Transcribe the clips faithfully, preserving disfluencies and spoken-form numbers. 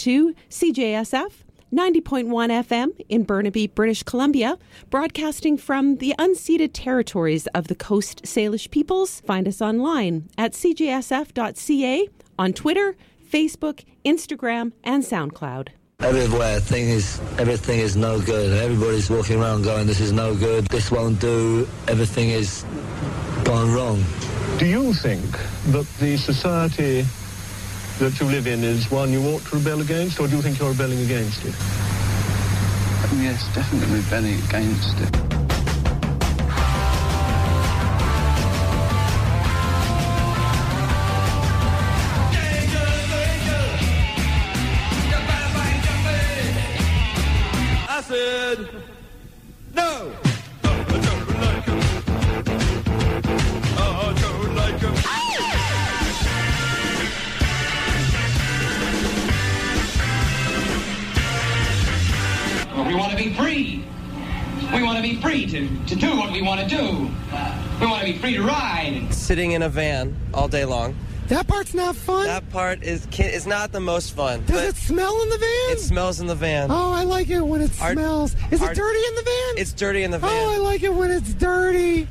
to C J S F ninety point one F M in Burnaby, British Columbia, broadcasting from the unceded territories of the Coast Salish peoples. Find us online at c j s f dot c a, on Twitter, Facebook, Instagram, and SoundCloud. Everywhere, thing is, everything is no good. Everybody's walking around going, this is no good, this won't do, everything is gone wrong. Do you think that the society that you live in is one you ought to rebel against, or do you think you're rebelling against it? Yes, definitely rebelling against it. I said, no! We want to be free. We want to be free to, to do what we want to do. We want to be free to ride. Sitting in a van all day long. That part's not fun? That part is is not the most fun. Does it smell in the van? It smells in the van. Oh, I like it when it our, smells. Is our, it dirty in the van? It's dirty in the van. Oh, I like it when it's dirty.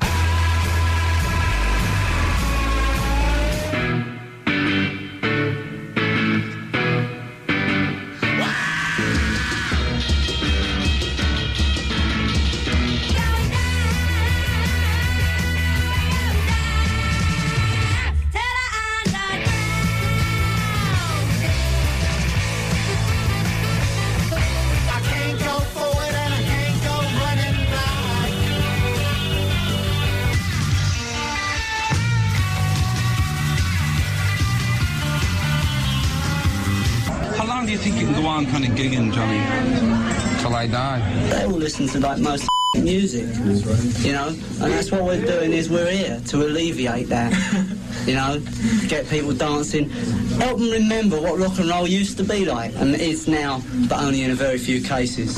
Do you think you can go on kind of gigging, Johnny, till I die? They will listen to like most music, you know, and that's what we're doing is we're here to alleviate that, you know, get people dancing, help them remember what rock and roll used to be like, and it is now, but only in a very few cases.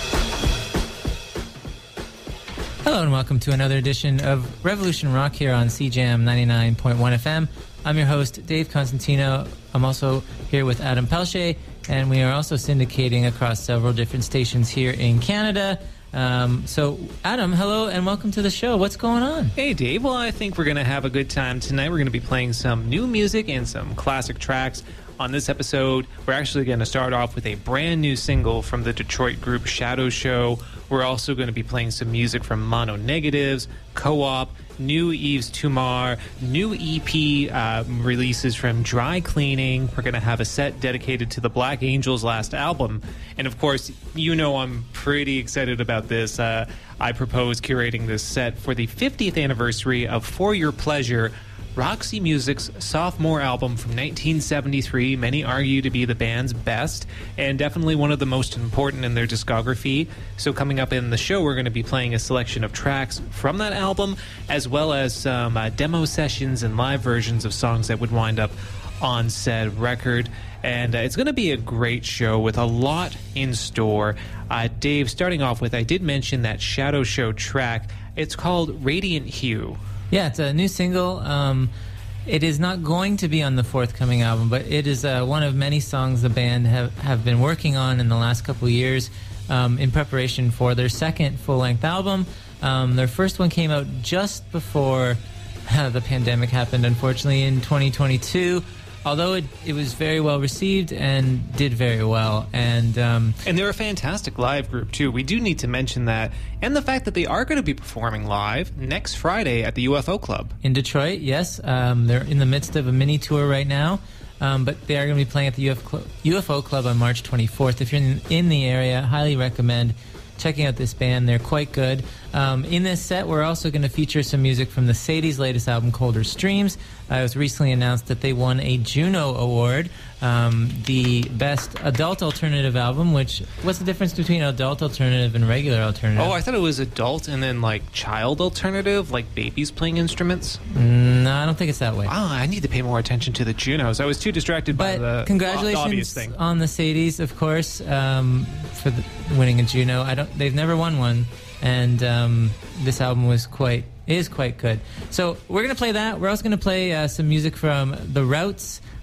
Hello and welcome to another edition of Revolution Rock here on C J M ninety-nine point one F M. I'm your host, Dave Constantino. I'm also here with Adam Pelche, and we are also syndicating across several different stations here in Canada. Um, so, Adam, hello and welcome to the show. What's going on? Hey, Dave. Well, I think we're going to have a good time tonight. We're going to be playing some new music and some classic tracks. On this episode, we're actually going to start off with a brand new single from the Detroit group Shadow Show. We're also going to be playing some music from Mono Negatives, Co-op, new Yves Tumor, new E P uh, releases from Dry Cleaning. We're going to have a set dedicated to the Black Angels' last album. And of course, you know I'm pretty excited about this. Uh, I propose curating this set for the fiftieth anniversary of For Your Pleasure, Roxy Music's sophomore album from nineteen seventy-three. Many argue to be the band's best and definitely one of the most important in their discography. So coming up in the show, we're going to be playing a selection of tracks from that album, as well as some uh, demo sessions and live versions of songs that would wind up on said record. And uh, it's going to be a great show with a lot in store. Uh, Dave, starting off with, I did mention that Shadow Show track. It's called Radiant Hue. Yeah, it's a new single. Um, it is not going to be on the forthcoming album, but it is uh, one of many songs the band have, have been working on in the last couple of years um, in preparation for their second full-length album. Um, their first one came out just before uh, the pandemic happened, unfortunately, in twenty twenty-two. Although it, it was very well received and did very well. And um, and they're a fantastic live group, too. We do need to mention that. And the fact that they are going to be performing live next Friday at the U F O Club. In Detroit, yes. Um, they're in the midst of a mini tour right now. Um, but they are going to be playing at the U F Cl- U F O Club on March twenty-fourth. If you're in, in the area, highly recommend checking out this band. They're quite good. Um, in this set, we're also going to feature some music from the Sadie's latest album, Colder Streams. Uh, it was recently announced that they won a Juno Award, um, the best adult alternative album, which, what's the difference between adult alternative and regular alternative? Oh, I thought it was adult and then, like, child alternative, like babies playing instruments. Mm, no, I don't think it's that way. Oh, I need to pay more attention to the Junos. I was too distracted but by the congratulations obvious thing. On the Sadies, of course, um, for the, winning a Juno. I don't. They've never won one, and um, this album was quite is quite good. So we're gonna play that. We're also gonna play uh, some music from The Routes,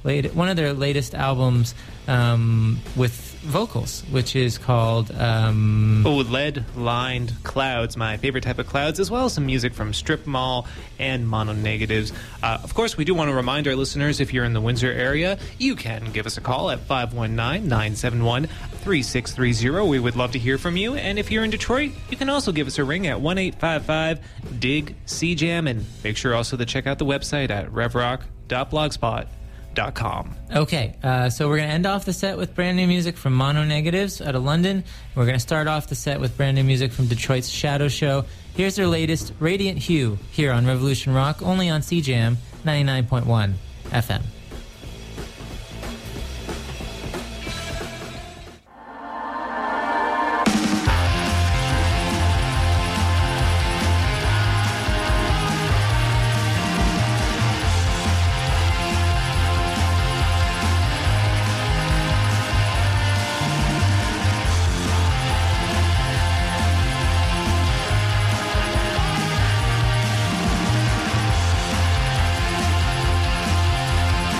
late, one of their latest albums um, with vocals, which is called um, oh, Lead-Lined Clouds, my favorite type of clouds, as well as some music from Strip Mall and Mono Negatives. Uh, of course, we do want to remind our listeners, if you're in the Windsor area, you can give us a call at five one nine, nine seven one, three six three zero. We would love to hear from you. And if you're in Detroit, you can also give us a ring at one eight five five, D I G, C Jam. And make sure also to check out the website at revrock dot blogspot dot com. Okay, uh, so we're going to end off the set with brand new music from Mono Negatives out of London. We're going to start off the set with brand new music from Detroit's Shadow Show. Here's their latest, Radiant Hue, here on Revolution Rock, only on C Jam ninety-nine point one F M. We'll be right back.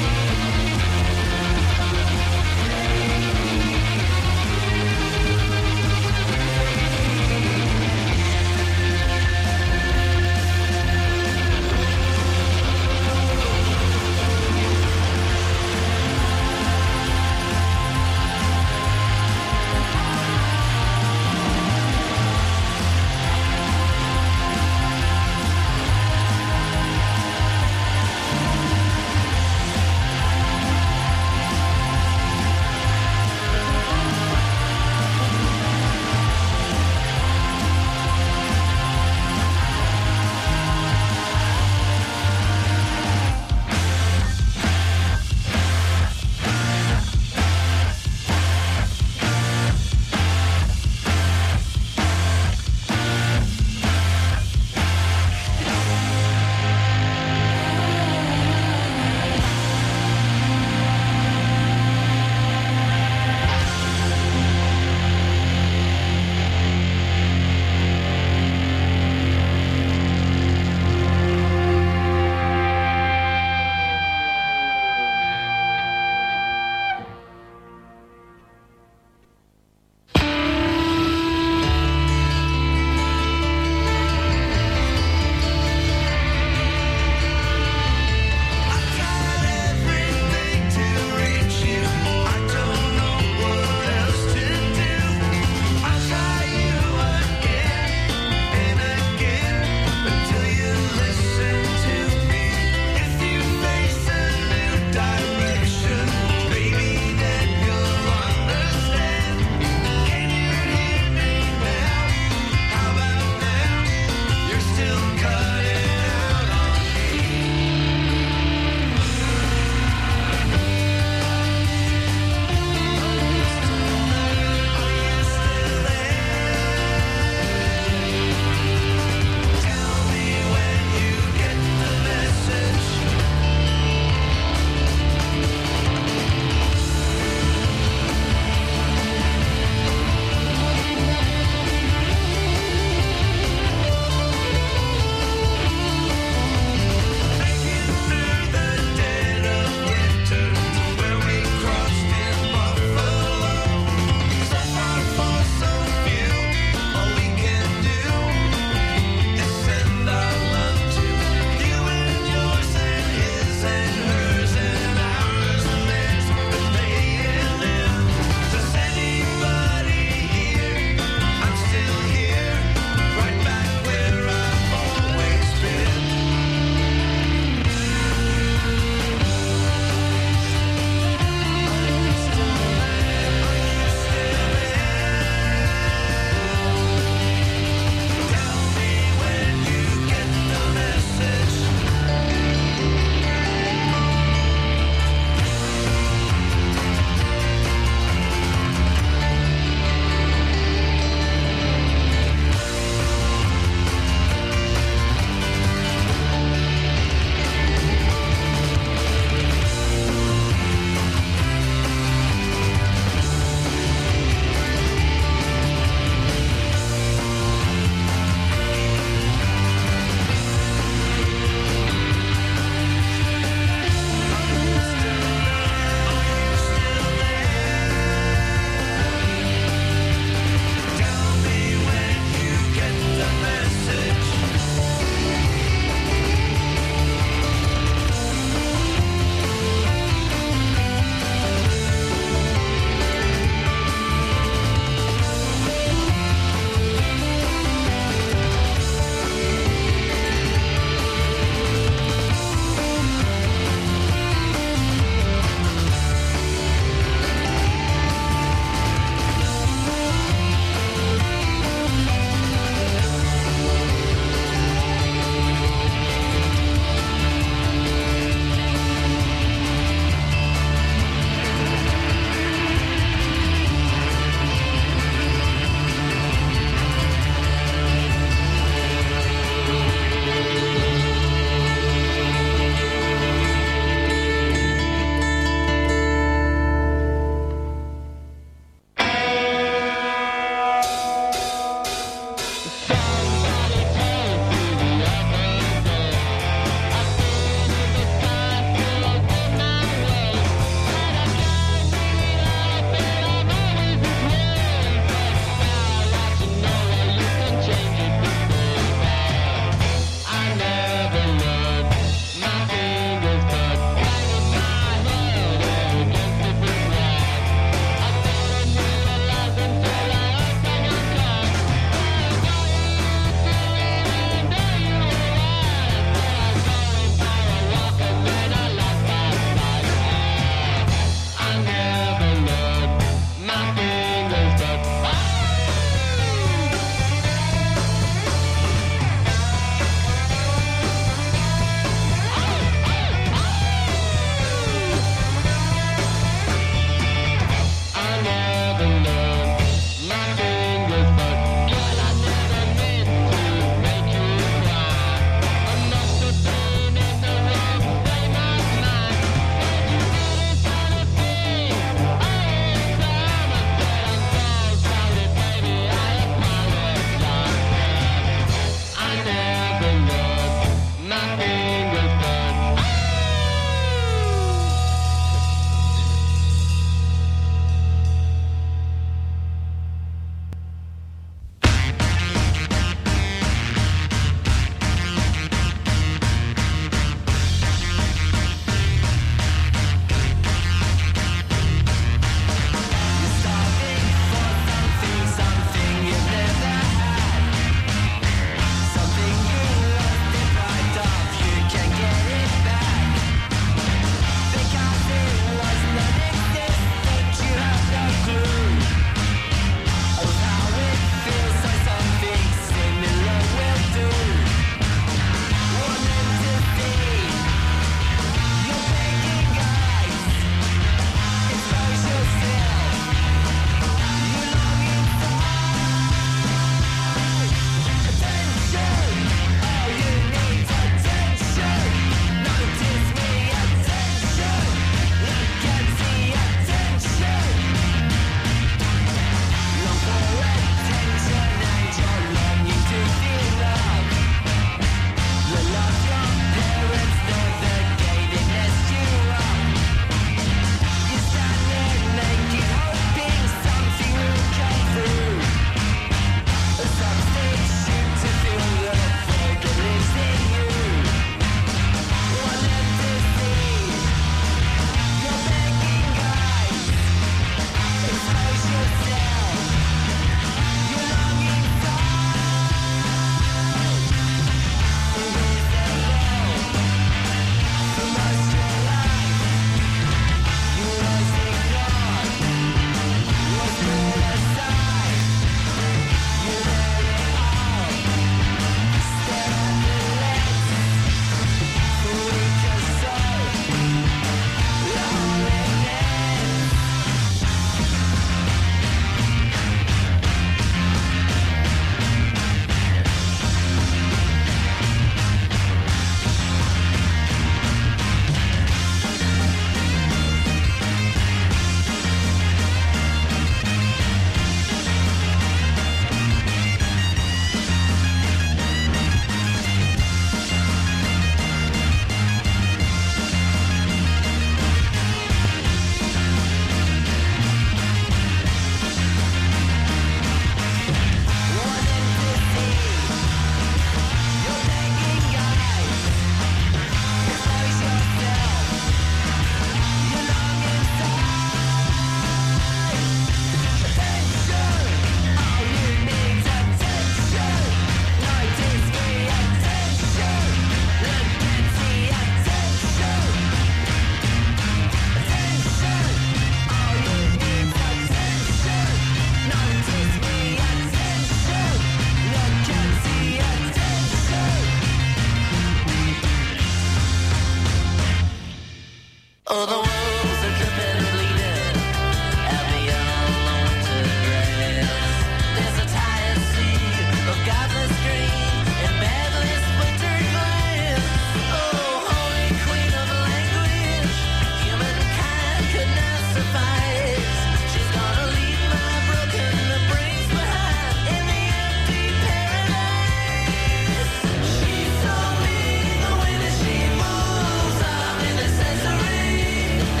Oh, the wolves are dripping and bleeding out beyond the winter grass. There's a tired sea of godless green and badly splintered glass. Oh, holy queen of language, humankind could not suffice. She's gonna leave my broken brains behind in the empty paradise. She's so mean, the way that she moves, I'm in accessory.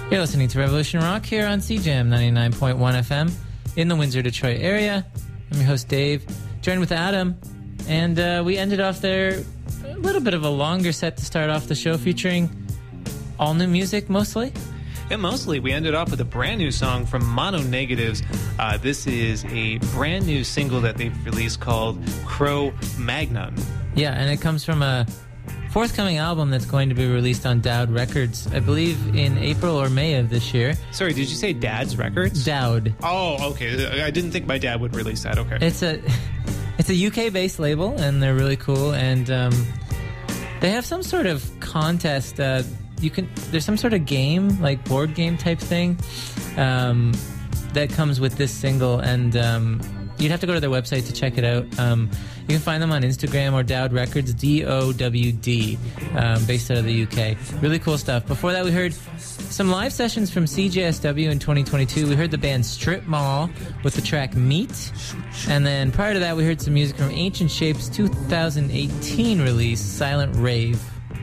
You're listening to Revolution Rock here on C J M ninety-nine point one F M in the Windsor, Detroit area. I'm your host, Dave, joined with Adam, and uh, we ended off there a little bit of a longer set to start off the show, featuring all new music mostly. And mostly, we ended off with a brand new song from Mono Negatives. Uh, this is a brand new single that they've released called Cro-Magnon. Yeah, and it comes from a forthcoming album that's going to be released on Dowd Records, I believe in April or May of this year. Sorry, did you say Dad's Records? Dowd. Oh, okay. I didn't think my dad would release that. Okay. It's a it's a U K-based label, and they're really cool, and um, they have some sort of contest. Uh, you can there's some sort of game, like board game type thing, um, that comes with this single, and um, you'd have to go to their website to check it out. Um, you can find them on Instagram or Dowd Records, D O W D, um, based out of the U K. Really cool stuff. Before that, we heard some live sessions from C J S W in twenty twenty-two. We heard the band Strip Mall with the track Meat. And then prior to that, we heard some music from Ancient Shapes' two thousand eighteen release, Silent Rave.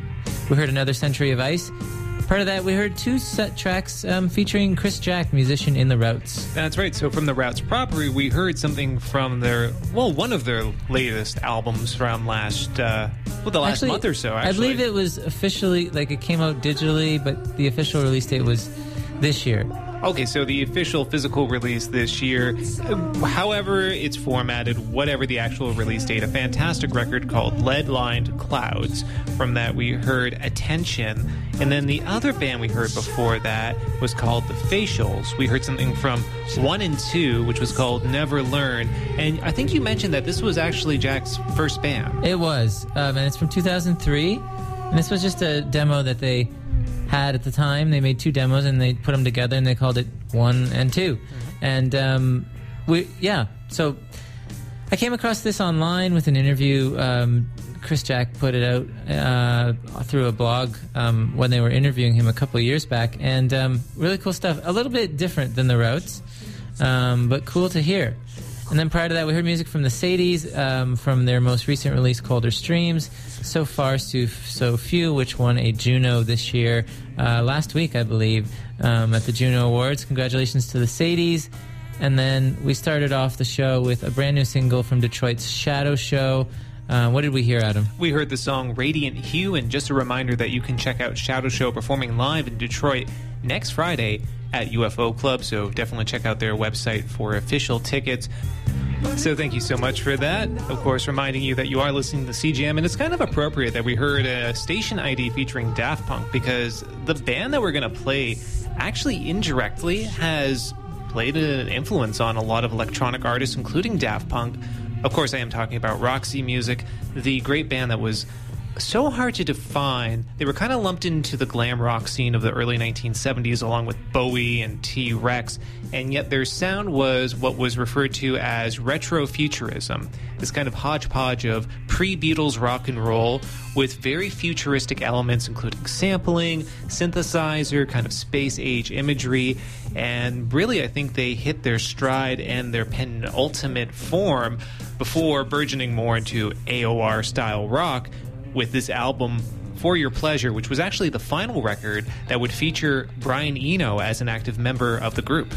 We heard Another Century of Ice. Part of that, we heard two set tracks um, featuring Chris Jack, musician in The Routs. That's right. So from The Routs proper, we heard something from their, well, one of their latest albums from last, uh, well, the last actually, month or so, actually. I believe it was officially, like it came out digitally, but the official release date was this year. Okay, so the official physical release this year, however it's formatted, whatever the actual release date, a fantastic record called Lead-Lined Clouds. From that we heard Attention, and then the other band we heard before that was called The Facials. We heard something from one and two, which was called Never Learn, and I think you mentioned that this was actually Jack's first band. It was, um, and it's from two thousand three, and this was just a demo that they had at the time. They made two demos and they put them together and they called it one and two. And um, we, yeah, so I came across this online with an interview. Um, Chris Jack put it out uh, through a blog um, when they were interviewing him a couple of years back, and um, really cool stuff. A little bit different than The Routs, um, but cool to hear. And then prior to that, we heard music from the Sadies, um, from their most recent release, Colder Streams. So Far, So, so Few, which won a Juno this year, uh, last week, I believe, um, at the Juno Awards. Congratulations to the Sadies. And then we started off the show with a brand new single from Detroit's Shadow Show. Uh, what did we hear, Adam? We heard the song Radiant Hue, and just a reminder that you can check out Shadow Show performing live in Detroit next Friday at U F O Club, so definitely check out their website for official tickets. So thank you so much for that. Of course, reminding you that you are listening to C J M, and it's kind of appropriate that we heard a station I D featuring Daft Punk, because the band that we're going to play actually indirectly has played an influence on a lot of electronic artists, including Daft Punk. Of course, I am talking about Roxy Music, the great band that was so hard to define. They were kind of lumped into the glam rock scene of the early nineteen seventies along with Bowie and T-Rex, and yet their sound was what was referred to as retrofuturism, this kind of hodgepodge of pre-Beatles rock and roll with very futuristic elements including sampling, synthesizer, kind of space-age imagery, and really I think they hit their stride and their penultimate form before burgeoning more into A O R-style rock with this album, For Your Pleasure, which was actually the final record that would feature Brian Eno as an active member of the group.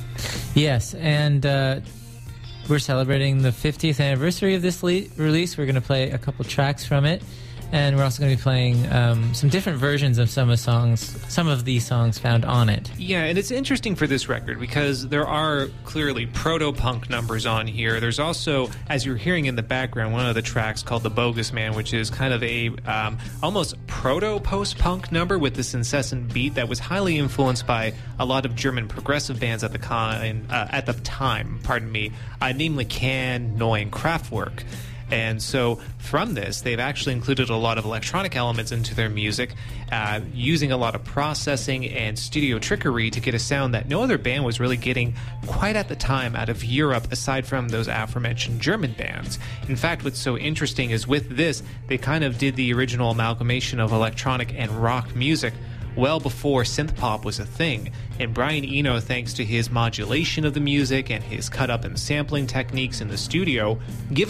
Yes, and uh, we're celebrating the fiftieth anniversary of this le- release. We're going to play a couple tracks from it, and we're also going to be playing um, some different versions of some of the songs, some of the songs found on it. Yeah, and it's interesting for this record because there are clearly proto-punk numbers on here. There's also, as you're hearing in the background, one of the tracks called The Bogus Man, which is kind of a um, almost proto-post-punk number with this incessant beat that was highly influenced by a lot of German progressive bands at the con, uh, at the time, pardon me, uh, namely Can, Neu! And Kraftwerk. And so from this, they've actually included a lot of electronic elements into their music, uh, using a lot of processing and studio trickery to get a sound that no other band was really getting quite at the time out of Europe, aside from those aforementioned German bands. In fact, what's so interesting is with this, they kind of did the original amalgamation of electronic and rock music well before synth pop was a thing, and Brian Eno, thanks to his modulation of the music and his cut up and sampling techniques in the studio, give